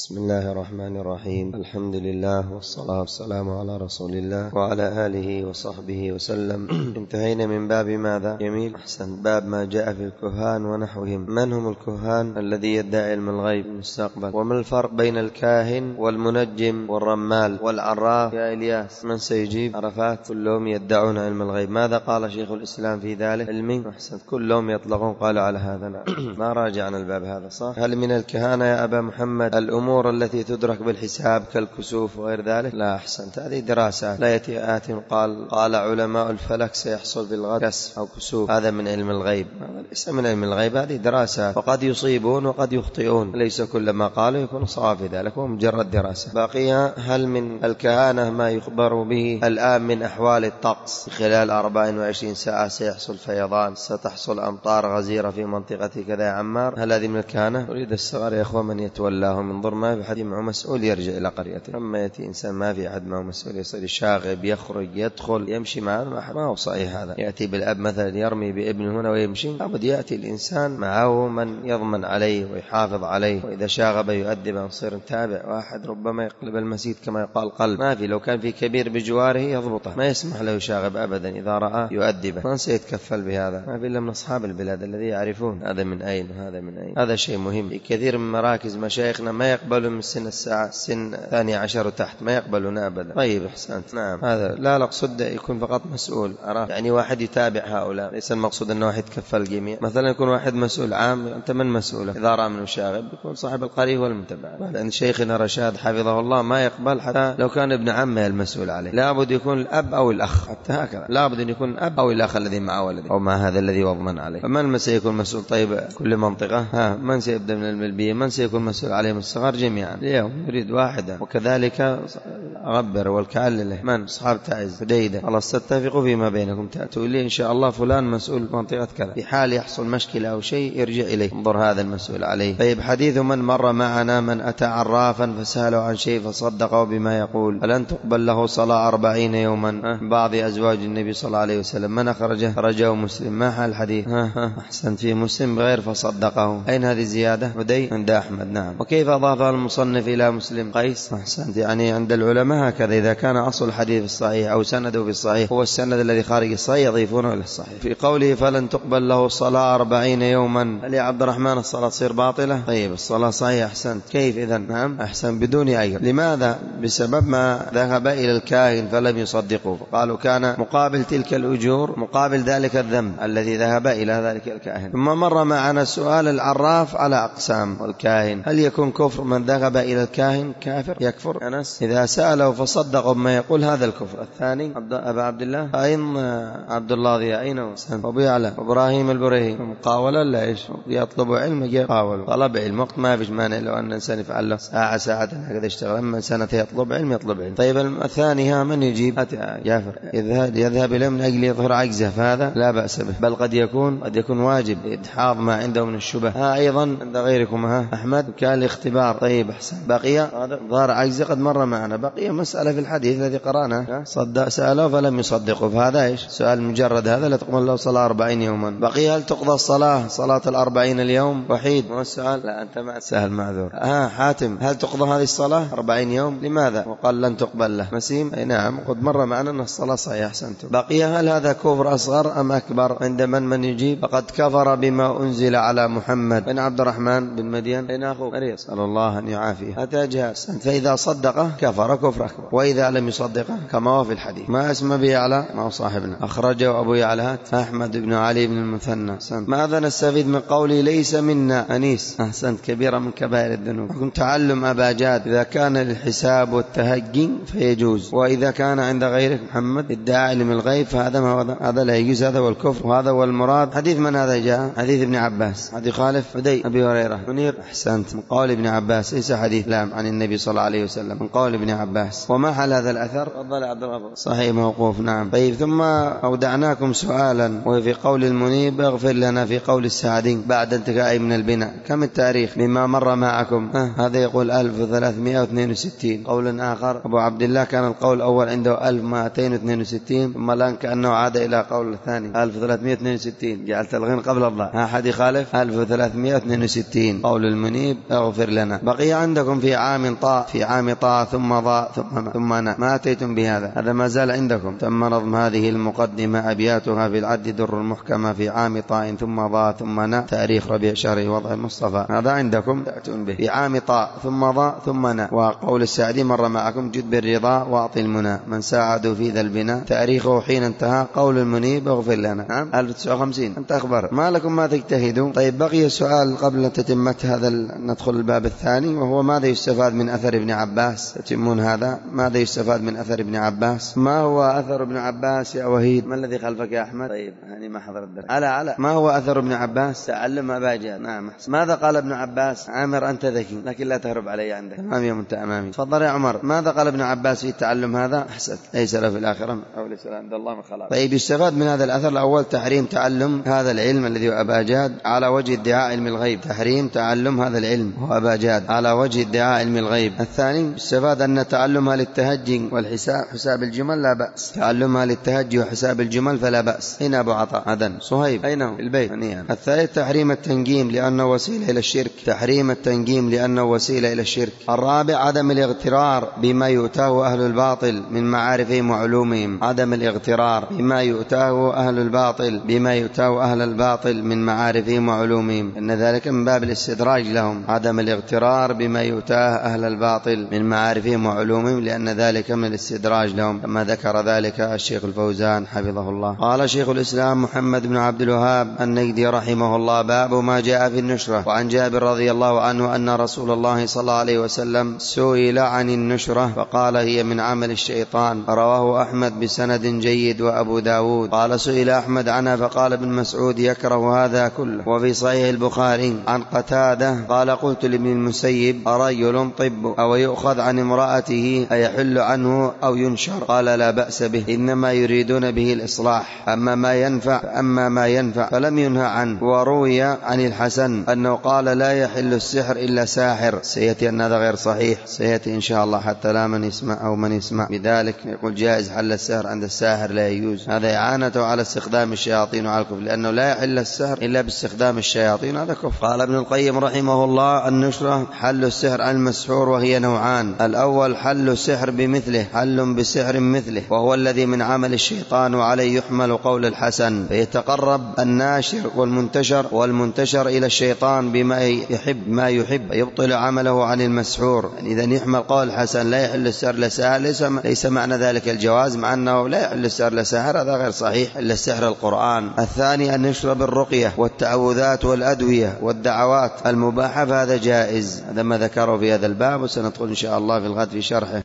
بسم الله الرحمن الرحيم. الحمد لله والصلاة والسلام على رسول الله وعلى آله وصحبه وسلم. انتهينا من باب ماذا؟ جميل، أحسن. باب ما جاء في الكهان ونحوهم. من هم الكهان؟ الذي يدعي علم الغيب المستقبل. وما الفرق بين الكاهن والمنجم والرمال والعراف؟ يا إلياس من سيجيب؟ عرفات. كلهم يدعون علم الغيب. ماذا قال شيخ الإسلام في ذلك؟ علمي، أحسن. كلهم يطلقون قالوا على هذا. ما راجعنا الباب هذا، صح؟ هل من الكهانة يا أبا محمد الأمور التي تدرك بالحساب كالكسوف وغير ذلك؟ لا، أحسنت. هذه دراسات. لا يأتي آت قال علماء الفلك سيحصل بالغد كسف أو كسوف، هذا من علم الغيب. هذا ليس من علم الغيب، هذه دراسات، وقد يصيبون وقد يخطئون، ليس كل ما قالوا يكون صواب في ذلك، هو مجرد دراسة. باقيها هل من الكهانة ما يخبر به الآن من أحوال الطقس؟ خلال 24 ساعة سيحصل فيضان، ستحصل أمطار غزيرة في منطقة كذا يا عمار. هل هذه من الكهانة؟ أريد الصغار يا أخوة من يتولاهم، انظر ما في أحد معه مسؤول يرجع إلى قريته. أما يأتي إنسان ما في أحد معه مسؤول، يصير شاغب، يخرج يدخل يمشي معه، ما هو صحيح هذا. يأتي بالأب مثلا يرمي بابنه هنا ويمشي، لابد يأتي الإنسان معه من يضمن عليه ويحافظ عليه، وإذا شاغب يؤدب، نصير نتابع. واحد ربما يقلب المسيد كما يقال قلب، ما في. لو كان في كبير بجواره يضبطه، ما يسمح له يشاغب أبدا، إذا رآه يؤدبه. من سيتكفل بهذا؟ ما في إلا من أصحاب البلاد الذي يعرفون هذا من أين وهذا من أين. هذا شيء مهم. في كثير من مراكز مشايخنا ما يقبلوا من سن الساعة سن 12 وتحت، ما يقبلون أبدا. طيب، أحسنت. نعم، هذا لا نقصد يكون فقط مسؤول، يعني واحد يتابع هؤلاء، ليس المقصود أنه واحد يتكفل الجميع. مثلا يكون واحد مسؤول عام، أنت من مسؤوله؟ إذا رأى منه شاغب يكون صاحب القرية هو المتبع. لأن شيخنا رشاد حفظه الله ما يقبل حتى لو كان ابن عمه المسؤول عليه، لابد يكون الأب أو الأخ، حتى هكذا لابد أن يكون الأب أو الأخ الذي مع ولده أو مع هذا الذي يضمن عليه. فمن سيكون مسؤول؟ طيب كل منطقة من سيبدأ من الملبية؟ من سيكون مسؤول عليهم الصغار جميعا؟ اليوم يريد واحدة. وكذلك غبر والكعلله، من أصحاب تعز فديدة، خلاص تتفقوا فيما بينكم، تأتوا إليه إن شاء الله فلان مسؤول منطقة كذا، في حال يحصل مشكلة أو شيء يرجع إليه، انظر هذا المسؤول عليه. طيب، حديث من مر معنا من أتى عرافا فسأله عن شيء فصدقه بما يقول فلن تقبل له صلاة 40 يوما. بعض أزواج النبي صلى الله عليه وسلم. من أخرجه؟ رجاه مسلم. ما حال الحديث؟ أحسنت، في مسلم غير فصدقه. أين هذه الزيادة؟ هدي عند أحمد. نعم. وكيف أضافها المصنف إلى مسلم؟ قيس. أحسنت، يعني عند العلماء هكذا، إذا كان أصل الحديث الصحيح أو سنده في الصحيح هو السند الذي خارج الصحيح يضيفونه إلى الصحيح. في قوله فلن تقبل له الصلاة 40 يوما، هل يا عبد الرحمن الصلاة تصير باطلة؟ طيب الصلاة صحيحة. أحسنت. كيف إذن؟ نعم، أحسن، بدون أجر. لماذا؟ بسبب ما ذهب إلى الكاهن فلم يصدقوا، فقالوا كان مقابل تلك الأجور مقابل ذلك الذنب الذي ذهب إلى ذلك الكاهن. ثم مر معنا سؤال العراف على أقسام، والكاهن هل يكون كفر من ذهب إلى الكاهن كافر يكفر؟ أنس إذا سأله فصدق بما يقول هذا الكفر. الثاني أبا عبد الله، أين عبد الله ذي؟ أين أبو يعلى إبراهيم البريهي؟ مقاولة لا إيش؟ يطلب علم يقاول، طلب علم، وقت ما فيش مانع لو أن إنسان يفعل له ساعة ساعتين هكذا يشتغل، أما سنة يطلب علم. طيب الثاني من يجيب؟ جافر يذهب إليه من أجل يظهر عجزه، فهذا لا بأس به، بل قد يكون واجب إدحاض ما عنده من الشبه. أيضا عند غيركم أحمد كان الاختبار. طيب أحسن. بقي هذا ظهر عجزه قد مر معنا. بقي مسألة في الحديث الذي قرأناه، سأله فلم يصدقوا، فهذا إيش؟ سؤال مجرد هذا، لا تقبل له صلاة 40 يوما. بقي هل تقضى صلاة 40 اليوم؟ وحيد هو السؤال. لا أنت ما سهل، معذور. حاتم، هل تقضى هذه الصلاة 40 يوم؟ لماذا؟ وقال لن تقبل له. مسيم، أي نعم، قد مر معنا أن الصلاة صحيحة. أحسنت. بقي هل هذا كفر أصغر أم أكبر؟ عند من يجيب؟ فقد كفر بما أنزل على محمد. بن عبد الرحمن بن مدين أين أخوه؟ مريض، صلى الله أن يعافيه. أتى جاهز. فإذا صدقه كفر كفر أكبر، وإذا لم يصدقه كما هو في الحديث. ما اسم أبي يعلى؟ ما هو صاحبنا، أخرجه أبو يعلى أحمد بن علي بن المثنى. ماذا نستفيد من قولي ليس منا؟ أنيس، أحسنت، كبيرة من كبائر الذنوب. حكم تعلم أبا جاد، إذا كان للحساب والتهجي فيجوز، وإذا كان عند غيرك محمد ادعاء علم الغيب هذا لا يجوز، هذا هو الكفر، وهذا هو المراد. حديث من هذا جاء؟ حديث ابن عباس. حديث خالف هدي أبي هريرة منير. أحسنت، من قول ابن عباس، ليس حديث لام عن النبي صلى الله عليه وسلم، من قول ابن عباس. وما حل هذا الأثر؟ تفضل عبد الغفور. صحيح موقوف. نعم. طيب، ثم أودعناكم سؤالا، وفي قول المنيب اغفر لنا في قول السعدي بعد انتهاء من البناء، كم التاريخ مما مر معكم؟ هذا يقول 1362. قول آخر أبو عبد الله كان القول الأول عنده 1262، ثم الآن كأنه عاد إلى قول الثاني 1362، جعلت الغين قبل الله. أحد يخالف 1362. قول المنيب اغفر لنا. بقي عندكم في عام طاء ثم ضاء ثم ناء، ما أتيتم بهذا، هذا ما زال عندكم. ثم نظم هذه المقدمة أبياتها في العد در المحكمة في عام طاء ثم ضاء ثم ناء تاريخ ربيع شهر وضع المصطفى، هذا عندكم تأتون به في عام طاء ثم ضاء ثم ناء. وقول السعدي مر معكم جد بالرضا واعطي المنى من ساعدوا في ذا البناء تاريخه حين انتهى قول المنيب اغفر لنا. نعم 1950. أنت أخبر ما لكم ما تجتهدوا. طيب بقي سؤال قبل تتمة هذا، ندخل الباب الثاني وهو ماذا يستفاد من أثر ابن عباس؟ تتمون هذا، ماذا يستفاد من أثر ابن عباس؟ ما هو أثر ابن عباس يا وهيد؟ ما الذي خلفك يا أحمد؟ طيب هاني ما حضر الدرس. على ما هو أثر ابن عباس؟ تعلم أباجاد. نعم. ماذا قال ابن عباس؟ عامر أنت ذكي لكن لا تهرب علي عندك. تمام يا منت أمامي. تفضل يا عمر، ماذا قال ابن عباس في التعلم هذا؟ أحسن، ليس له في الآخرة أو ليس له عند الله من خلاق. طيب يستفاد من هذا الأثر الأول تحريم تعلم هذا العلم الذي هو أباجاد على وجه ادعاء علم الغيب، تحريم تعلم هذا العلم هو أباجاد على وجه ادعاء علم الغيب. الثاني يستفاد أن تعلمها للتهجي والحساب حساب الجمل لا بأس، تعلمها للتهجي وحساب الجمل فلا بأس. هنا أبو عطاء عدن صهيب أينه البيت. الثالث تحريم التنجيم لأنه وسيلة إلى الشرك، تحريم التنجيم لأنه وسيلة إلى الشرك. الرابع عدم الاغترار بما يؤتاه أهل الباطل من معارفهم وعلومهم، عدم الاغترار بما يؤتاه أهل الباطل أهل الباطل من معارفهم وعلومهم، إن ذلك من باب الاستدراج لهم، عدم الاغترار بما يؤتاه أهل الباطل من معارفهم وعلومهم لأن ذلك من الاستدراج لهم، كما ذكر ذلك الشيخ الفوزان حفظه الله. قال شيخ الإسلام محمد بن عبد الوهاب النجدي رحمه الله: باب ما جاء في النشرة. وعن جابر رضي الله عنه أن رسول الله صلى الله عليه وسلم سئل عن النشرة فقال: هي من عمل الشيطان. رواه أحمد بسند جيد وأبو داود. قال سئل أحمد عنها فقال ابن مسعود: يكره هذا كله. وفي صحيح البخاري عن قتادة قال: قلت لابن المسيب: أرجل طب أو يؤخذ عن امرأته أيحل عنه أو ينشر؟ قال: لا بأس به، إنما يريدون به الإصلاح، أما ما ينفع فلم ينهى عنه. وروي عن الحسن أنه قال: لا يحل السحر إلا ساحر. سيأتي أن هذا غير صحيح، سيأتي إن شاء الله حتى لا من يسمع بذلك يقول جائز حل السحر عند الساحر لا يجوز، هذا إعانته على استخدام الشياطين وعلى الكفر، لأنه لا يحل السحر إلا باستخدام الشياطين، هذا كفر. قال ابن القيم رحمه الله: النشرة حل السحر عن المسحور، وهي نوعان: الأول حل السحر بمثله، حل بسحر مثله، وهو الذي من عمل الشيطان، وعليه يحمل قول الحسن، فيتقرب الناشر والمنتشر إلى الشيطان بما يحب يبطل عمله عن المسحور. إذا يحمل قول الحسن لا يحل السحر لساحر، ليس معنى ذلك الجواز، مع أنه لا يحل السحر لساحر، هذا غير صحيح، إلا السحر القرآن. الثاني أن يشرب الرقية والتعوذات والأدوية والدعوات المباحة، فهذا جائز. هذا ما ذكره في هذا الباب، وسندخل إن شاء الله في الغد في شرحه.